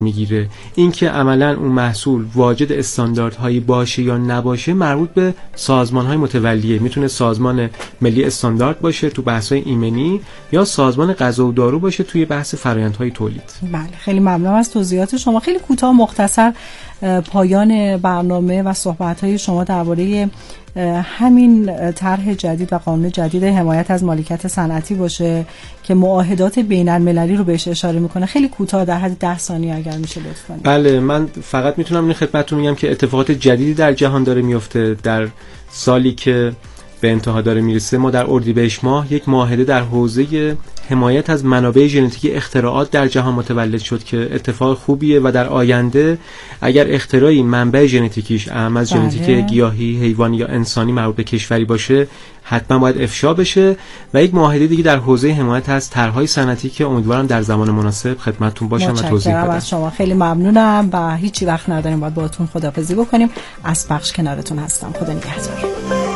میگیره. اینکه عملاً اون محصول واجد استانداردهایی باشه یا نباشه مربوط به سازمان‌های متولیه. میتونه سازمان ملی استاندارد باشه تو بحث‌های ایمنی یا سازمان غذا و دارو باشه توی بحث فرآیندهای تولید. بله، خیلی ممنونم از توضیحات شما. خیلی کوتاه مختصر پایان برنامه و صحبت‌های شما درباره همین طرح جدید و قانون جدید حمایت از مالکیت صنعتی باشه که معاهدات بین‌المللی رو بهش اشاره میکنه. خیلی کوتاه در حد 10 ثانیه اگر میشه لطف کنید. بله، من فقط میتونم این خدمتتون میگم که اتفاقات جدیدی در جهان داره میفته. در سالی که به انتها داره میرسه ما در اردیبهشت ماه یک معاهده در حوزه حمایت از منابع ژنتیکی اختراعات در جهان متولد شد که اتفاق خوبیه و در آینده اگر اختراعی منبع ژنتیکیش اهم از ژنتیک گیاهی، حیوانی یا انسانی مربوط به کشوری باشه حتما باید افشا بشه و یک معاهده دیگه در حوزه حمایت از طرح‌های صنعتی که امیدوارم در زمان مناسب خدمتتون باشم و توضیح بدم. از شما خیلی ممنونم و هیچی وقت نداریم باید باهاتون خداحافظی بکنیم. از بخش کنارتون هستم. خدا نگهدار.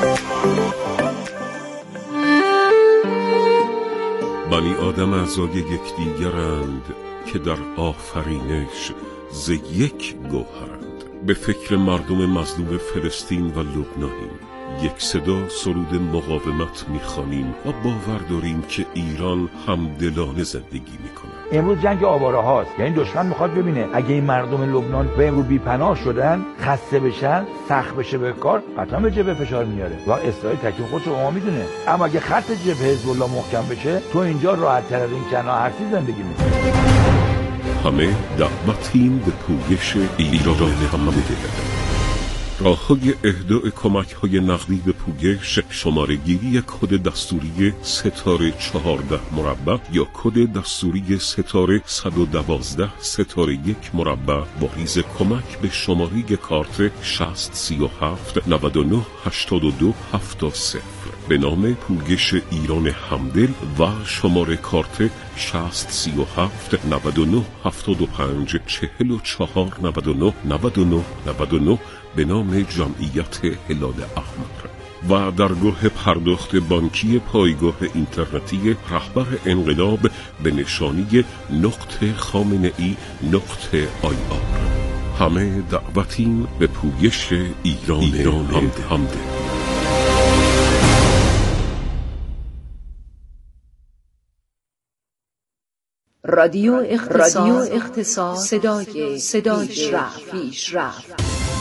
بنی آدم اعضای یکدیگرند که در آفرینش ز یک گوهرند. به فکر مردم مظلوم فلسطین و لبنانیم. یک صدا سرود مقاومت میخوانیم و باور داریم که ایران همدلانه زندگی میکنه. امروز جنگ آواره هاست، یعنی دشمن میخواد ببینه اگه این مردم لبنان به امروز بی‌پناه شدن، خسته بشن، سخت بشه به کار، قطعا به جبهه فشار میاره و اسرائیل تکلیف خودشو ما میدونه. اما اگه خط جبهه حزب الله محکم بشه، تو اینجا راحت تر از این کنار هرسی زندگی میکنی. همه دعوتیم به پویش ایران همدل. راه‌های اهداء کمک‌های نقدی به پویش شماره‌گیری کد دستوری ستاره 14 مربع یا کد دستوری ستاره 112 ستاره 1 مربع با ریز کمک به شماره کارت 6037 99 82 70 به نام پویش ایران همدل و شماره کارت 6037 99 75 44 99 99 99 به نام جمعیت هلال احمر و درگاه پرداخت بانکی پایگاه اینترنتی رهبر انقلاب به نشانی .خامنه‌ای.ir. همه دعوتیم به پویش ایران همدل. رادیو اختصاص صدای پیشرفت.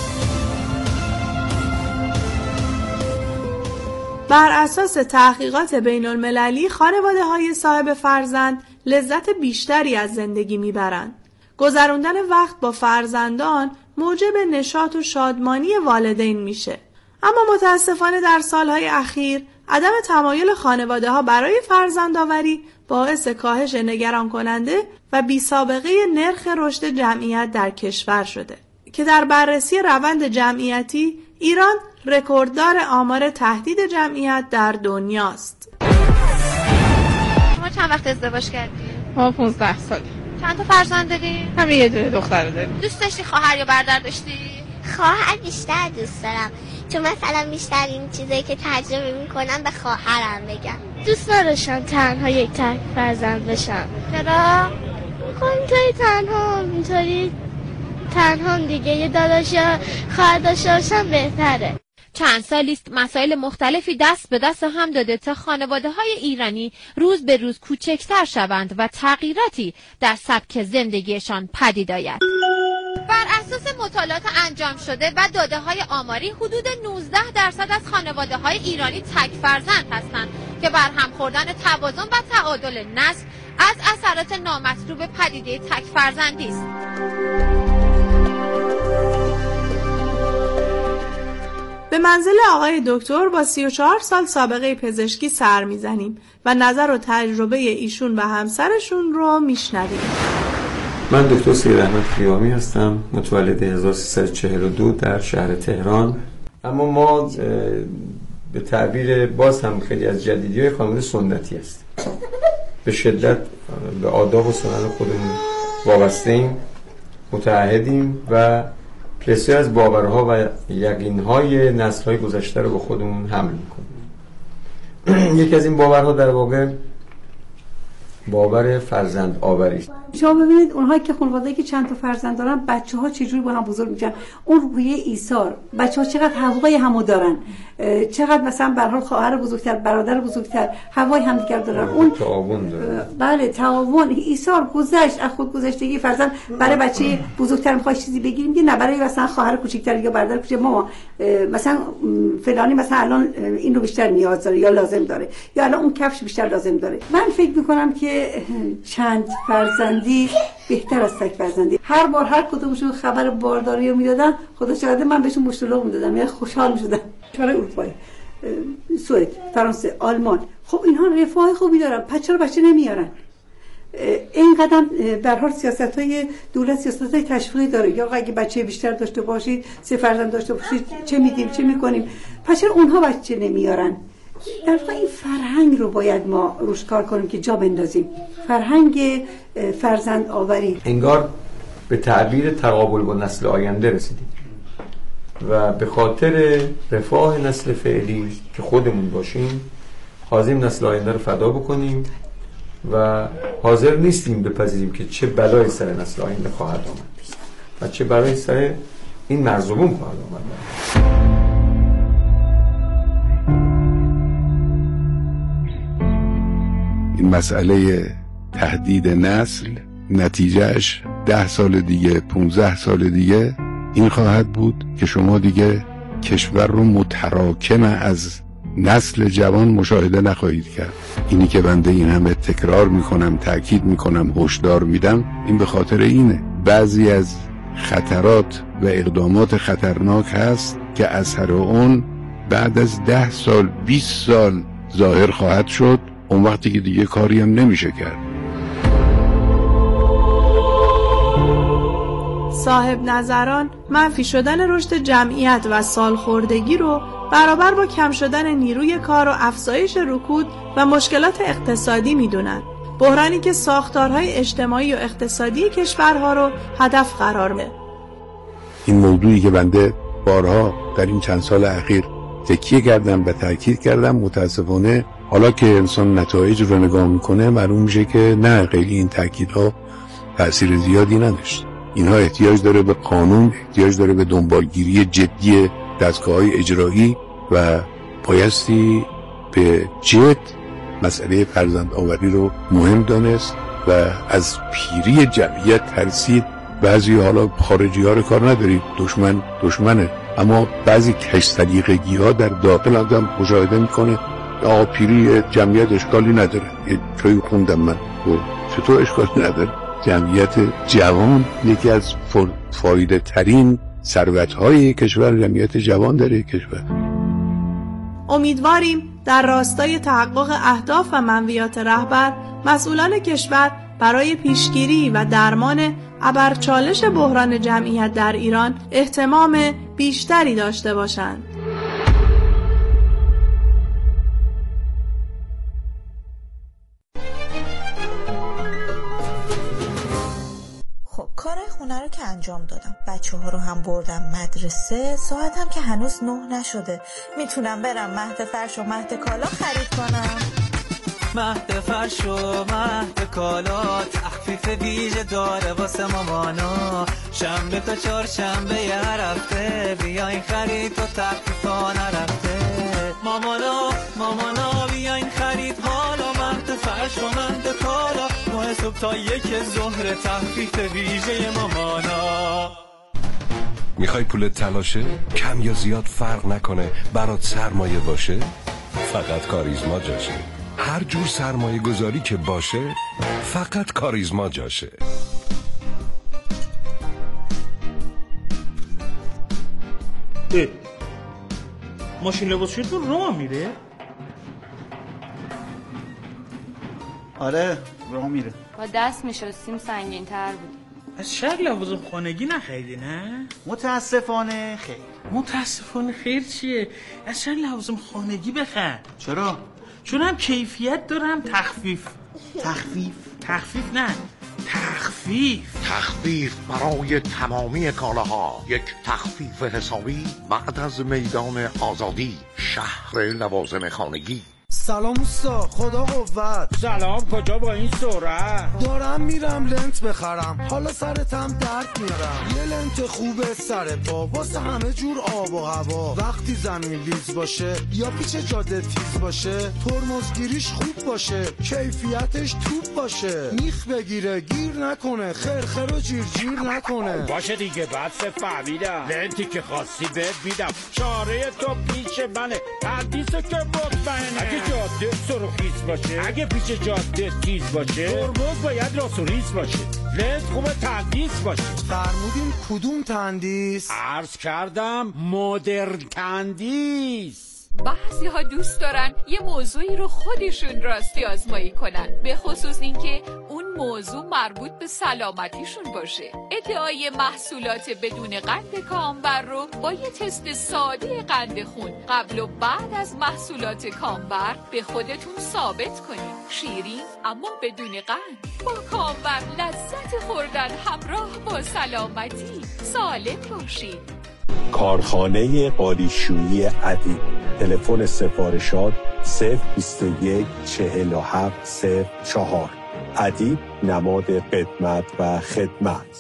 بر اساس تحقیقات بین المللی خانواده‌های صاحب فرزند لذت بیشتری از زندگی میبرند. گذراندن وقت با فرزندان موجب نشاط و شادمانی والدین میشه. اما متاسفانه در سالهای اخیر عدم تمایل خانواده‌ها برای فرزندآوری باعث کاهش نگران کننده و بی سابقه نرخ رشد جمعیت در کشور شده که در بررسی روند جمعیتی ایران رکورددار آمار تهدید جمعیت در دنیاست. شما چند وقت ازدواج کردی؟ ما 15 سال. چند تا فرزند داری؟ همین یه دونه دختر داریم. دوست داشتی خواهر یا برادر داشتی؟ خواهر بیشتر دوست دارم، چون مثلا بیشتر این چیزایی که تجربه میکنم به خواهرم بگم. دوست نداشتم تنها یک تک فرزند بشم. چرا؟ اینطوری تنها دیگه یه داداش یا خواهر داشته باشم بهتره. چند سالیست مسائل مختلفی دست به دست هم داده تا خانواده‌های ایرانی روز به روز کوچکتر شوند و تغییراتی در سبک زندگیشان پدید آید. بر اساس مطالعات انجام شده و داده‌های آماری حدود 19% از خانواده‌های ایرانی تک فرزند هستند که بر هم خوردن توازن و تعادل نسل از اثرات نامطلوب پدیده تک فرزندی است. به منزل آقای دکتر با 34 سال سابقه پزشکی سر میزنیم و نظر و تجربه ایشون و همسرشون رو میشنویم. من دکتر سید احمد قیامی هستم، متولد 1342 در شهر تهران. اما ما به تعبیر باز هم خیلی از جدیدی‌های خانواده سنتی هستیم. به شدت به آداب و سنت خودمون وابسته‌ایم، متعهدیم و بسیار از باورها و یقین‌های نسل‌های گذشته رو به خودمون حمل می‌کنیم. یکی از این باورها در واقع باور فرزند آوری است. شما ببینید اونهایی که خانواده‌ای که چند تا فرزند دارن بچه‌ها چجوری با هم بزرگ میشن، اون روحیه ایثار، بچه‌ها چقدر حقوقی همو دارن، چقدر مثلا به هر حال خواهر بزرگتر، برادر بزرگتر هوای همدیگر دارن، اون تعاون داره. بله تعاون، ایثار، گذشت از خودگذشتگی فرزند. برای بچه بزرگتر می‌خواد چیزی بگیریم که نه برای مثلا خواهر کوچیک‌تر یا برادر کوچیک ما مثلا فلانی مثلا الان این رو بیشتر نیاز داره یا لازم داره یا الان اون کفش بیشتر لازم داره. من فکر می‌کنم که چند فرزندی بهتر از تک فرزندی. هر بار هر کدومشون خبر بارداری رو میدادن، خدا شاهده من بهشون مشتلق میدادم، یعنی خوشحال میشدم. کشور اروپایی، سوئد، فرانسه، آلمان، خب اینها رفاه خوبی دارن، چرا بچه نمیارن؟ این قدم به هر حال سیاست‌های دولت سیاست‌های تشویقی داره، یا اگه بچه بیشتر داشته باشید، 3 فرزند داشته باشید چه میدیم چه میکنیم، پس چرا اونها بچه نمیارن؟ در واقع این فرهنگ رو باید ما روش کار کنیم که جا بندازیم، فرهنگ فرزند آوری. انگار به تعبیر تقابل با نسل آینده رسیدیم و به خاطر رفاه نسل فعلی که خودمون باشیم حاضریم نسل آینده رو فدا بکنیم و حاضر نیستیم بپذیریم که چه بلایی سر نسل آینده خواهد آمد و چه بلایی سر این مرزومون خواهد آمد. این مسئله تهدید نسل نتیجهش 10 سال دیگه 15 سال دیگه این خواهد بود که شما دیگه کشور رو متراکم از نسل جوان مشاهده نخواهید کرد. اینی که بنده این همه تکرار میکنم، تأکید میکنم، هشدار میدم، این به خاطر اینه. بعضی از خطرات و اقدامات خطرناک هست که اثر اون بعد از 10 سال 20 سال ظاهر خواهد شد، اون وقتی که دیگه کاری هم نمیشه کرد. صاحب نظران منفی شدن رشد جمعیت و سالخوردگی رو برابر با کم شدن نیروی کار و افزایش رکود و مشکلات اقتصادی میدونن. بحرانی که ساختارهای اجتماعی و اقتصادی کشورها رو هدف قرار میده. این موضوعی که بنده بارها در این چند سال اخیر تکیه کردم و تاکید کردم، متاسفانه حالا که انسان نتایج رو نگاه میکنه معلوم میشه که نه، خیلی این تاکیدها تأثیر زیادی نداشت. اینها احتیاج داره به قانون، احتیاج داره به دنبالگیری جدی دستگاه‌های اجرایی و بایستی به جد مسئله فرزند آوری رو مهم دانست و از پیری جمعیت ترسید. بعضی حالا خارجی ها رو کار ندارید، دشمنه، اما بعضی کش سلیقگی ها در داخل آدم مشاهده میکنه آقا پیری جمعیت اشکالی نداره. یه جایی خوندم من چطور اشکالی نداره؟ جمعیت جوان یکی از فایده ترین ثروت های کشور، جمعیت جوان داره کشور. امیدواریم در راستای تحقق اهداف و منویات رهبر مسئولان کشور برای پیشگیری و درمان ابرچالش بحران جمعیت در ایران اهتمام بیشتری داشته باشند. خب کارهای خونه رو که انجام دادم، بچه ها رو هم بردم مدرسه، ساعتم که هنوز 9 نشده. میتونم برم مهد فرش و مهد کالا خرید کنم؟ مهد فرش و مهد کالا تخفیف ویژه داره واسه مامانا. شنبه تا چهارشنبه هر هفته بیاین خرید تا تخفیفا نرفته. مامانا بیاین خرید حالا مهد فرش و مهد کالا. ماه صبح تا 1 ظهر تخفیف ویژه مامانا. میخوای پولت تلاشه؟ کم یا زیاد فرق نکنه، برات سرمایه باشه؟ فقط کاریزما جاشه. هر جور سرمایه گذاری که باشه فقط کاریزما جاشه. ماشین لباسشویتون راه میره؟ آره راه میره. با دست میشستیم سنگین تر بود. از شهر لوازم خانگی نخریدی نه؟ متاسفانه خیر. متاسفانه خیر چیه؟ از شهر لوازم خانگی بخر. چرا؟ چون هم کیفیت داره هم تخفیف. تخفیف نه، تخفیف برای تمامی کالاها. یک تخفیف حسابی بعد از میدان آزادی، شهر لوازم خانگی. سلام اوستا، خدا قوت. سلام، کجا با این سرعت؟ دارم میرم لنت بخرم، حالا سرتم درد میارم. یه لنت خوبه سر پا واسه همه جور آب و هوا. وقتی زمین لیز باشه یا پیچ جاده تیز باشه، ترمزگیریش خوب باشه، کیفیتش توپ باشه، میخ بگیره گیر نکنه، خرخر و جیر نکنه. باشه دیگه، بس فهمیدم. لنتی که خواستی بهت میدم، چاره تو پیش منه، تندیسو که مطمئنه. اگه جاده سرخیز باشه، اگه پیچ جاده تیز باشه، ترمز باید راست و ریز باشه، لنت خوبه تندیس باشه. فرمودین کدوم تندیس؟ عرض کردم مدرن تندیس. بعضی ها دوست دارن یه موضوعی رو خودشون راستی آزمایی کنن، به خصوص اینکه اون موضوع مربوط به سلامتیشون باشه. ادعای محصولات بدون قند کامبر رو با یه تست ساده قند خون قبل و بعد از محصولات کامبر به خودتون ثابت کنید. شیرین اما بدون قند، با کامبر لذت خوردن همراه با سلامتی. سالم باشید. کارخانه قالیشویی ادیب. تلفن سفارشات 021 47 04. ادیب نماد قدمت و خدمت.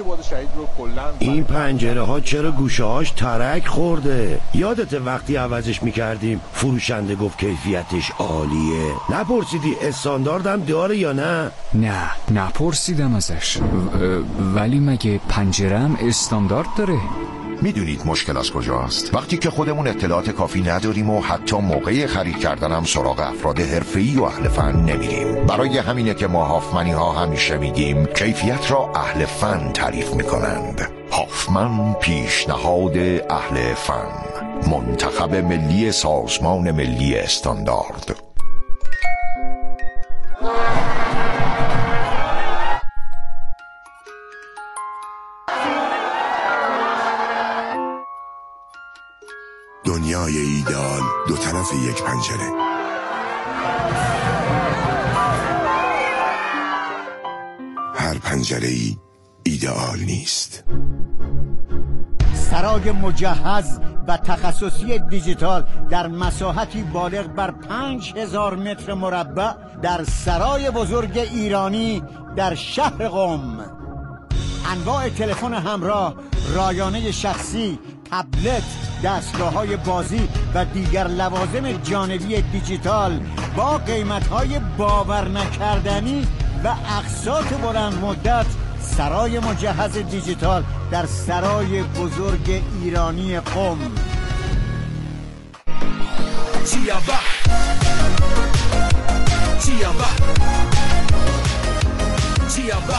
این پنجره ها چرا گوشه هاش ترک خورده؟ یادت وقتی عوضش میکردیم فروشنده گفت کیفیتش عالیه؟ نپرسیدی استانداردم داره یا نه؟ نه نپرسیدم ازش. ولی مگه پنجره هم استاندارد داره؟ میدونید مشکل از کجاست؟ وقتی که خودمون اطلاعات کافی نداریم و حتی موقع خرید کردن هم سراغ افراد حرفه‌ای و اهل فن نمیریم. برای همینه که ما هافمنی ها همیشه میگیم کیفیت را اهل فن تعریف میکنند. هافمن پیشنهاد اهل فن، منتخب ملی سازمان ملی استاندارد. دنیای ایدئال دو طرف یک پنجره. هر پنجره‌ای ایدئال نیست. سرای مجهز و تخصصی دیجیتال در مساحتی بالغ بر 5000 متر مربع در سرای بزرگ ایرانی در شهر قم. انواع تلفن همراه، رایانه شخصی، تبلت، دستگاه‌های بازی و دیگر لوازم جانبی دیجیتال با قیمت‌های باور نکردنی و اقساط بلند مدت. سرای مجهز دیجیتال در سرای بزرگ ایرانی قم. چیابا چیابا چیابا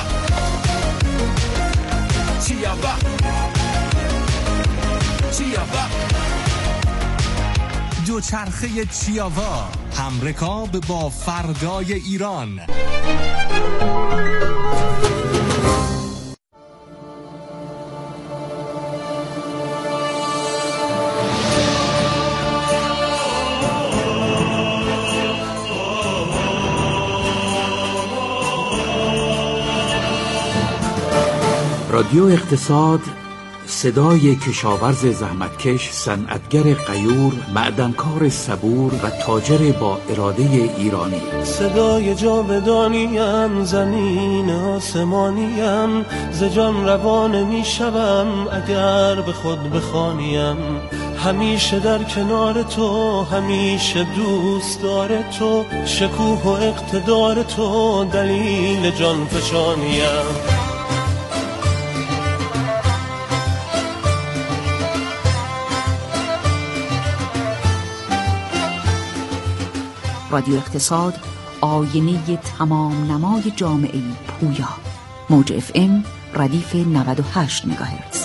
چیابا چیابا دوچرخه چیاوا، همرکاب با فردای ایران. رادیو اقتصاد، صدای کشاورز زحمتکش، صنعتگر غیور، معدنکار صبور و تاجر با اراده ایرانی. صدای جاودانیم، زمین آسمانیم، ز جان روان میشوم اگر به خود بخوانیم. همیشه در کنار تو، همیشه دوست دار تو، شکوه و اقتدار تو دلیل جان فشانیم. رادیو اقتصاد، آینه تمام نمای جامعه پویا. موج FM ردیف 98 مگاهرتز.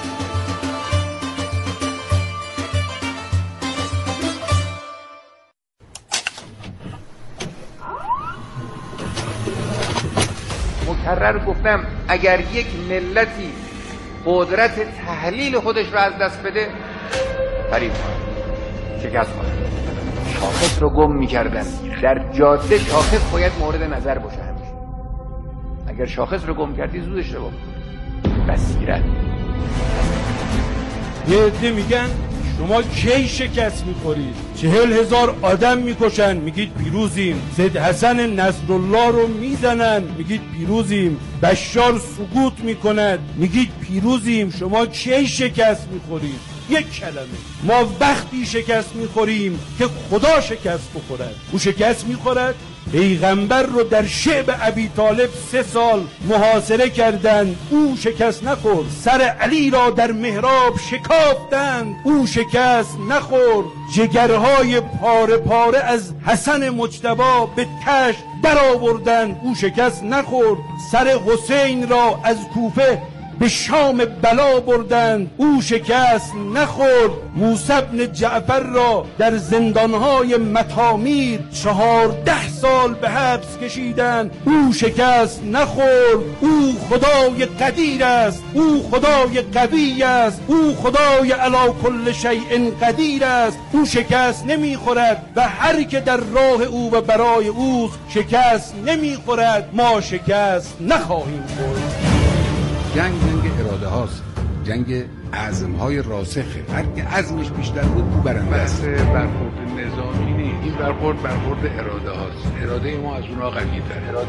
مکرر گفتم اگر یک ملتی قدرت تحلیل خودش را از دست بده، فریب کنه، شکست کنه. شاخص رو گم می‌کردن. در جاده شاخص باید مورد نظر باشه همیشه. اگر شاخص رو گم کردی زود اشتباه می‌کنی. بصیرت. یه عده میگن شما کی شکست میخورید؟ 40,000 آدم میکشن میگید پیروزیم، سید حسن نصرالله رو میزنن میگید پیروزیم، بشار سقوط میکند میگید پیروزیم. شما کی شکست میخورید؟ یک کلمه. ما وقتی شکست میخوریم که خدا شکست بخورد. او شکست میخورد. پیغمبر رو در شعب ابی طالب 3 سال محاصره کردند، او شکست نخورد. سر علی را در محراب شکافتند، او شکست نخورد. جگرهای پاره پاره از حسن مجتبی به تشت در آوردند، او شکست نخورد. سر حسین را از کوفه به شام بلا بردند، او شکست نخورد. موسی بن جعفر را در زندانهای مطامیر 14 سال به حبس کشیدند، او شکست نخورد. او خدای قدیر است، او خدای قوی است، او خدای علی کل شیء قدیر است، او شکست نمیخورد و هر که در راه او و برای اوست شکست نمیخورد. ما شکست نخواهیم خورد. جنگ اراده هاست، جنگ عزم های راسخه. هر که عزمش بیشتر بود او برنده است. برخورد نظامی نیست، این برخورد اراده هاست. اراده ما از اونها قوی تر.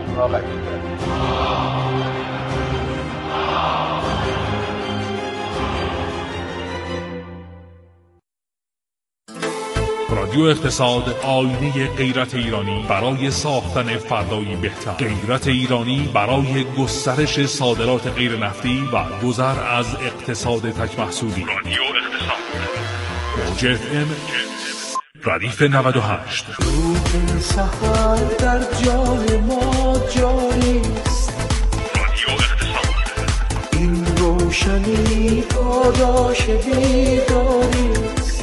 رادیو اقتصاد، آینه غیرت ایرانی برای ساختن فردایی بهتر. غیرت ایرانی برای گسترش صادرات غیر نفتی و گذر از اقتصاد تک محصولی. رادیو اقتصاد، موج FM ردیف 98. روح سحر در جان ما جاری است. رادیو اقتصاد، این روشنی پاداش بیداری است.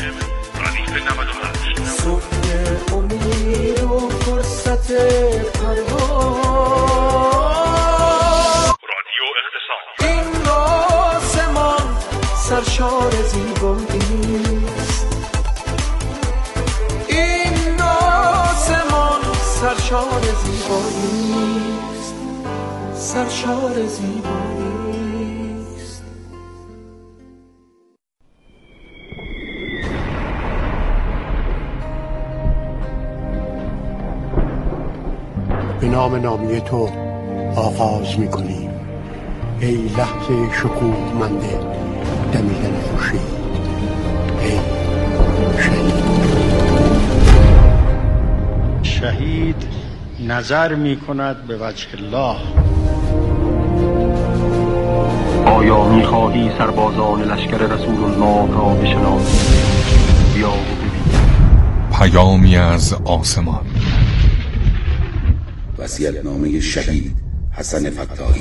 صبح امید و فرصت پرواز. رادیو اقتصاد، این آسمان سرشار زیبایی است. این آسمان سرشار زیبایی است، سرشار زیبایی. به نام نامی تو آغاز می‌کنیم ای لحظه شکوهمند دمیدن خورشید، ای شهید نظر می‌کند به وجه الله. آیا می‌خواهی سربازان لشکر رسول الله را بشناسی؟ بیا و ببین. پیامی از آسمان. وصیت‌نامه شهید حسن فتاحی.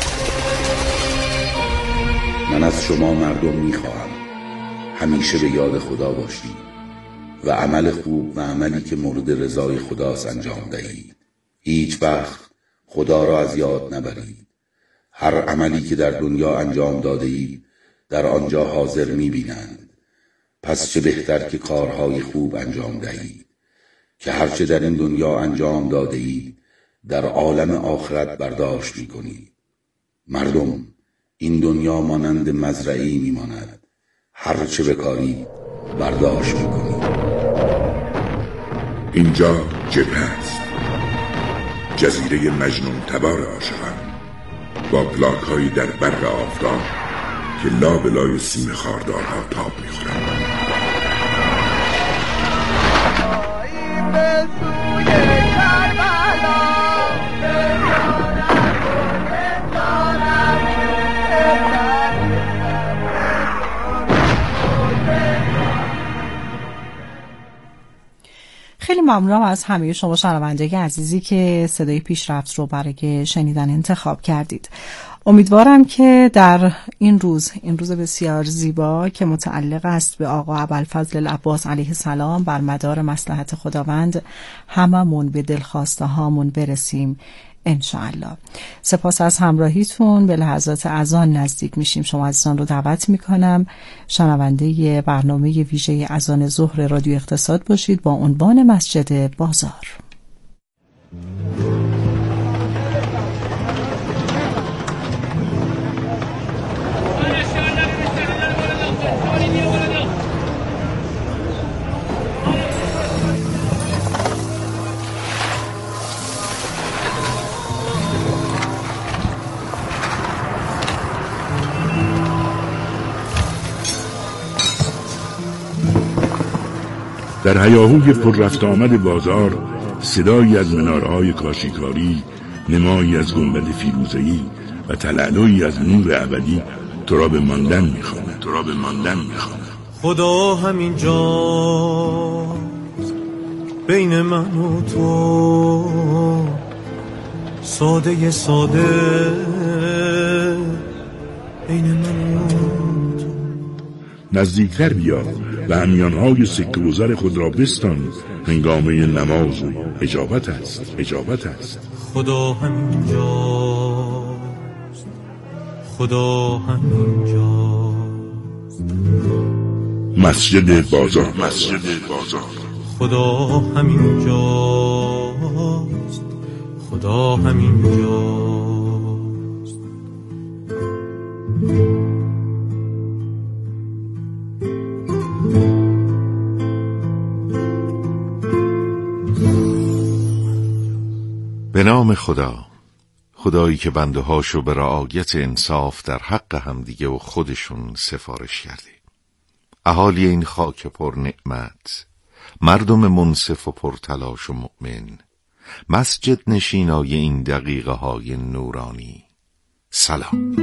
من از شما مردم میخواهم همیشه به یاد خدا باشید و عمل خوب و عملی که مورد رضای خداست انجام دهید. هیچ وقت خدا را از یاد نبرید. هر عملی که در دنیا انجام داده اید در آنجا حاضر میبینند. پس چه بهتر که کارهای خوب انجام دهید که هرچه در این دنیا انجام داده اید در عالم آخرت برداشت می‌کنید. مردم، این دنیا مانند مزرعه‌ای می‌ماند. هر چه بکارید برداشت می‌کنید. اینجا جبهه است، جزیره مجنون تبار عاشقان، با پلاک‌هایی در برق آفتاب که لابلای سیم خاردارها تاب می‌خورند. خیلی ممنونم از همه شما شنونده عزیزی که صدای پیشرفت رو برای شنیدن انتخاب کردید. امیدوارم که در این روز بسیار زیبا که متعلق است به آقا ابوالفضل العباس علیه السلام بر مدار مصلحت خداوند هممون به دلخواسته هامون برسیم انشاءالله. سپاس از همراهیتون. به لحظات اذان نزدیک میشیم. شما عزیزان رو دعوت میکنم شنونده برنامه ویژه اذان ظهر رادیو اقتصاد باشید با عنوان مسجد بازار. در هیاهوی پر رفت آمد بازار صدایی از منارهای کاشیکاری، نمایی از گنبد فیروزه‌ای و تلالویی از نور ابدی تو را به ماندن می‌خواند. خدا همینجا بین من و تو، ساده ساده بین من و تو. نزدیکتر بیا و همیانهای سکه و زر خود را بستان، هنگامه نماز و اجابت است. خدا همینجاست، خدا همینجاست. مسجد بازار. خدا همینجاست، خدا همینجاست. به نام خدا، خدایی که بنده هاشو به رعایت انصاف در حق همدیگه و خودشون سفارش کرده. اهالی این خاک پر نعمت، مردم منصف و پرتلاش و مؤمن، مسجد نشینای این دقیقه های نورانی، سلام.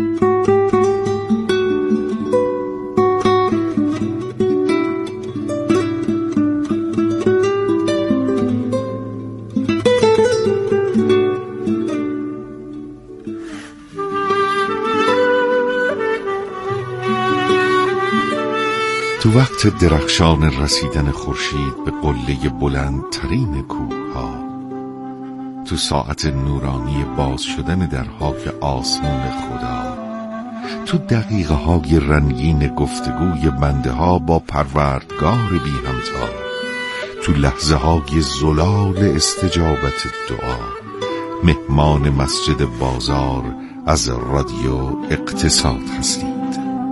تو وقت درخشان رسیدن خورشید به قله بلندترین کوه‌ها، تو ساعت نورانی باز شدن درهای آسمان خدا، تو دقیقه های رنگین گفتگوی بنده ها با پروردگار بی همتا، تو لحظه های زلال استجابت دعا، مهمان مسجد بازار از رادیو اقتصاد هستید.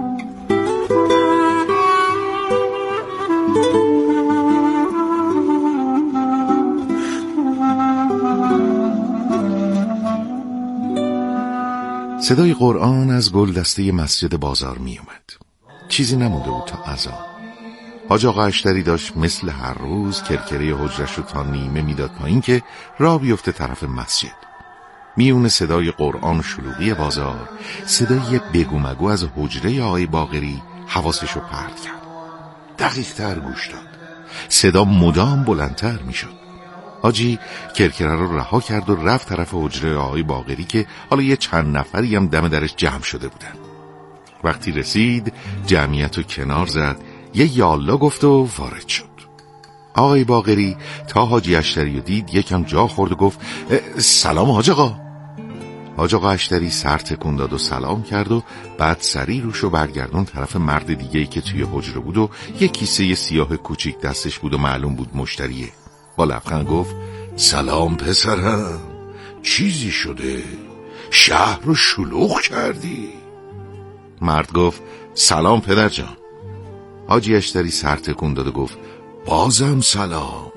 صدای قرآن از گلدسته مسجد بازار می اومد. چیزی نمونده بود تا اذان. حاج آقا اشتری داشت مثل هر روز کرکره حجرش رو تا نیمه میداد پایین که راه بیفته طرف مسجد. میونه صدای قرآن شلوغی بازار، صدای بگو مگو از حجره آقای باقری حواسش رو پرت کرد. دقیق تر گوش داد. صدا مدام بلندتر میشد. حاجی کرکره رو رها کرد و رفت طرف حجره آقای باقری که حالا یه چند نفری هم دم درش جمع شده بودن. وقتی رسید جمعیت رو کنار زد، یه یالا گفت و وارد شد. آقای باقری تا حاجی اشتری رو دید یکم جا خورد و گفت سلام حاج آقا. حاج آقا اشتری سر تکون داد و سلام کرد و بعد سری روشو برگردون طرف مرد دیگه‌ای که توی حجره بود و یه کیسه سیاه کوچیک دستش بود و معلوم بود مشتریه. با لبخند گفت سلام پسرم، چیزی شده؟ شهر رو شلوغ کردی؟ مرد گفت سلام پدر جان. حاجی اشتری سر تکون داد و گفت بازم سلام،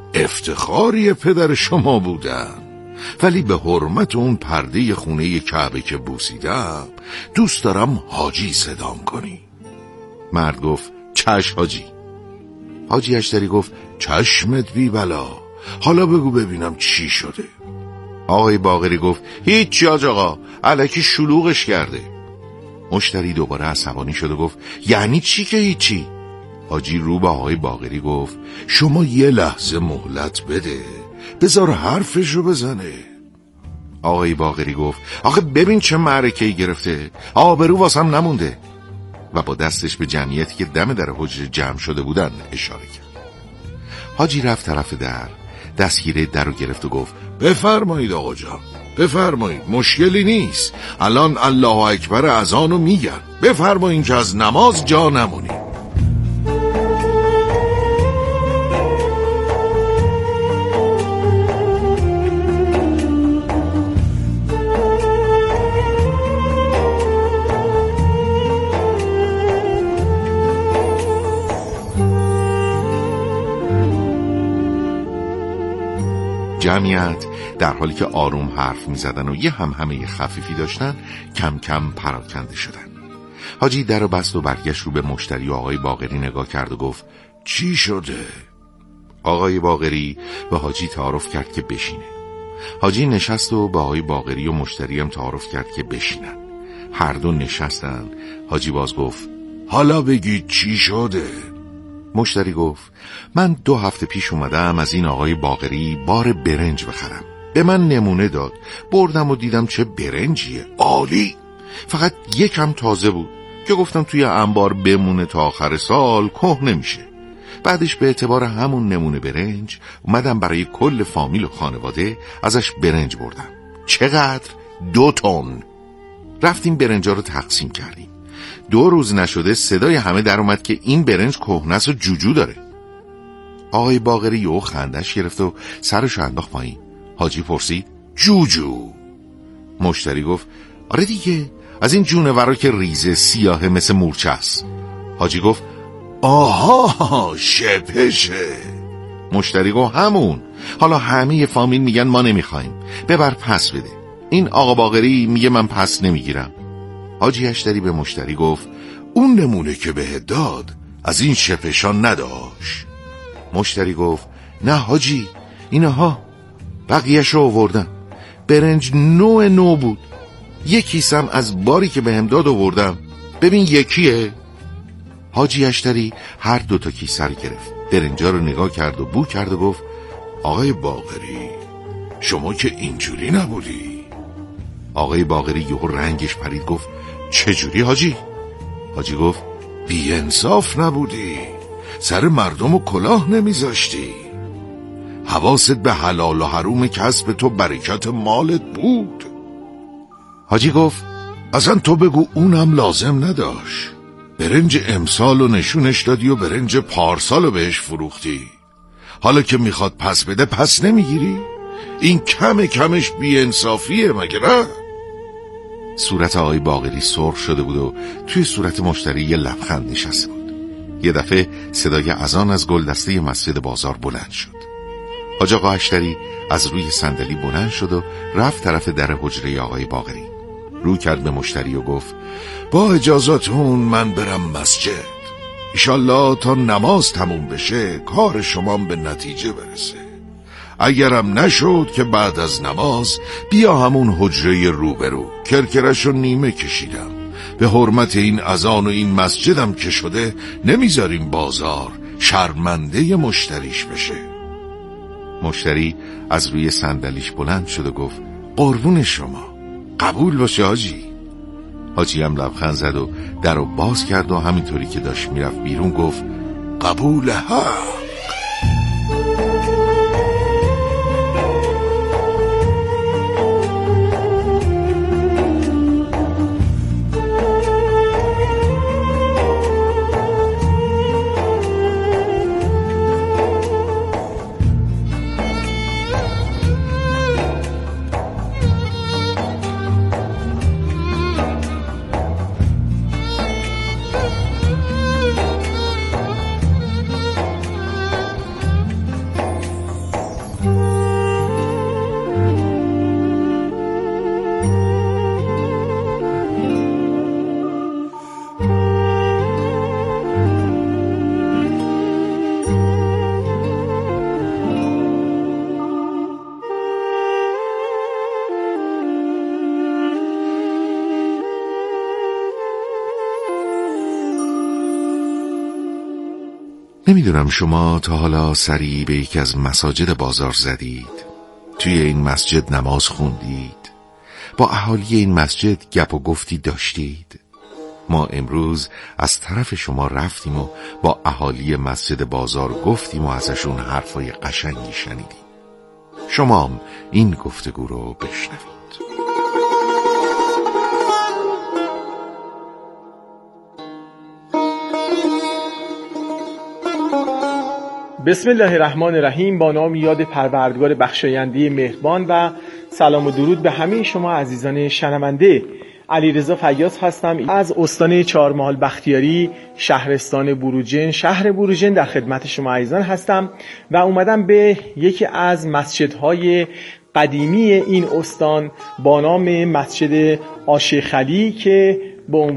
افتخاری پدر شما بودم، ولی به حرمت اون پرده خونه کعبه که بوسیدم دوست دارم حاجی صدام کنی. مرد گفت چش حاجی. حاجی اشتری گفت چشمت بی بلا، حالا بگو ببینم چی شده. آقای باقری گفت هیچی حاج آقا، الکی شلوغش کرده. مشتری دوباره عصبانی شد و گفت یعنی چی که هیچی؟ حاجی رو به آقای باقری گفت شما یه لحظه مهلت بده، بذار حرفش رو بزنه. آقای باقری گفت آخه ببین چه معرکه‌ای گرفته، آبرو واسم نمونده، و با دستش به جمعیتی که دم در حجره جمع شده بودن اشاره کرد. حاجی رفت طرف در، دستگیره در رو گرفت و گفت بفرمایید آقا جان، بفرمایید، مشکلی نیست، الان الله اکبر اذان رو میگن، بفرمایید که از نماز جا نمونید. جمعیت در حالی که آروم حرف می زدن و یه همهمه خفیفی داشتن کم کم پراکنده شدن. حاجی در رو بست و برگشت رو به مشتری و آقای باقری نگاه کرد و گفت چی شده؟ آقای باقری به حاجی تعارف کرد که بشینه. حاجی نشست و به آقای باقری و مشتری هم تعارف کرد که بشینن. هر دو نشستن. حاجی باز گفت حالا بگید چی شده؟ مشتری گفت من 2 هفته پیش اومدم از این آقای باقری بار برنج بخرم. به من نمونه داد، بردم و دیدم چه برنجیه، عالی. فقط یکم تازه بود که گفتم توی انبار بمونه تا آخر سال که نمیشه. بعدش به اعتبار همون نمونه برنج اومدم برای کل فامیل و خانواده ازش برنج بردم. چقدر؟ 2 تن. رفتیم برنجا رو تقسیم کردیم. 2 روز نشده صدای همه در اومد که این برنج کهنه‌ست و جوجو داره. آقای باقری یهو خندش گرفت و سرش انداخت پایین. حاجی پرسید جوجو؟ مشتری گفت آره دیگه، از این جونورا که ریزه سیاه مثل مورچه است. حاجی گفت آها شپشه. مشتری گفت همون. حالا همه فامیل میگن ما نمیخوایم، ببر پس بده. این آقا باقری میگه من پس نمیگیرم. حاجی اشتری به مشتری گفت اون نمونه که بهت داد از این شپشان نداشت. مشتری گفت نه حاجی، اینها بقیه‌ش رو آوردم. برنج نو بود. 1 کیسم از باری که بهم داد آوردم. ببین یکیه. حاجی اشتری هر 2 تا کیسه رو گرفت، برنجا رو نگاه کرد و بو کرد و گفت آقای باقری شما که اینجوری نبودی. آقای باقری یهو رنگش پرید، گفت چجوری حاجی؟ حاجی گفت بی انصاف نبودی، سر مردم و کلاه نمیذاشتی، حواست به حلال و حروم کسب تو برکت مالت بود. حاجی گفت اصلا تو بگو اونم لازم نداشت. برنج امسال رو نشونش دادی و برنج پارسال رو بهش فروختی. حالا که میخواد پس بده پس نمیگیری؟ این کمش بی انصافیه مگه نه؟ صورت آقای باقری سرخ شده بود و توی صورت مشتری یه لبخند نشسته بود. یه دفعه صدای اذان از گلدسته مسجد بازار بلند شد. حاج آقا اشتری از روی صندلی بلند شد و رفت طرف در حجره آقای باقری. رو کرد به مشتری و گفت با اجازهتون من برم مسجد. ایشالله تا نماز تموم بشه کار شما به نتیجه برسه. اگرم نشد که بعد از نماز بیا همون حجره روبرو، کرکرشو نیمه کشیدم. به حرمت این اذان و این مسجدم که شده نمیذاریم بازار شرمنده مشتریش بشه. مشتری از روی صندلیش بلند شد و گفت قربون شما، قبول باشه حاجی. حاجی هم لبخند زد و درو باز کرد و همینطوری که داشت میرفت بیرون گفت قبول حق. نمیدونم شما تا حالا سری به یکی از مساجد بازار زدید؟ توی این مسجد نماز خوندید؟ با اهالی این مسجد گپ و گفتی داشتید؟ ما امروز از طرف شما رفتیم و با اهالی مسجد بازار گفتیم و ازشون حرفای قشنگی شنیدیم. شما هم این گفتگو رو بشنوید. بسم الله الرحمن الرحیم. با نام یاد پروردگار بخشاینده مهربان و سلام و درود به همه شما عزیزان شنونده. علیرضا فیاض هستم از استان چهارمحال بختیاری، شهرستان بروجین، شهر بروجین در خدمت شما عزیزان هستم و اومدم به یکی از مسجدهای قدیمی این استان با نام مسجد آشیخ علی که به